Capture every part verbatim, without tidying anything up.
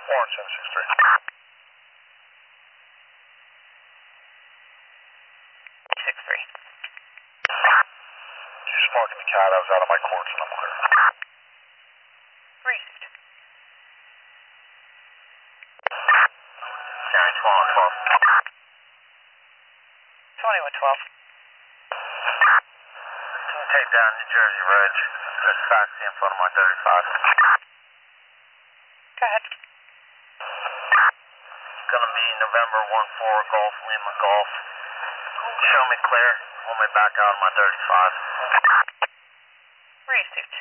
four and seven six three. six three. Just marking the cat. I was out of my courts and I'm clear. Received. County twelve twelve. twenty-one twelve. Can you take down New Jersey Reg? There's fax in front of my thirty-five. Go ahead. It's gonna be November one four Golf Lima Golf. Show me clear. Want me back out of my thirty-five. Received.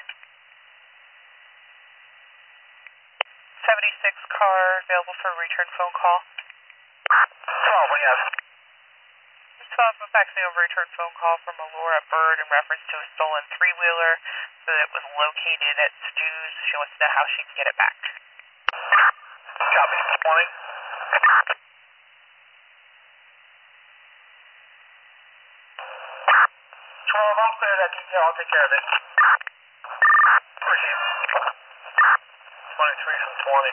seventy-six car available for a return phone call. twelve, yes. twelve, I'm faxing over a return phone call from Alora Bird in reference to a stolen three-wheeler that was located at Stu's. She wants to know how she can get it back. Copy. twenty. twelve, I'm clear that detail. I'll take care of it. Appreciate it. twenty-three from twenty.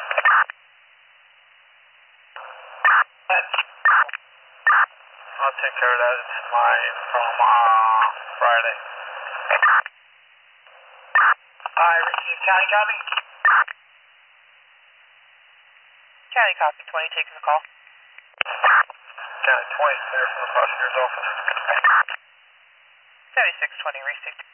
I'll take care of that. It's mine from uh, Friday. I received county copy. County copy, twenty taking the call. County twenty, clear from the prosecutor's office. seventy-six twenty received.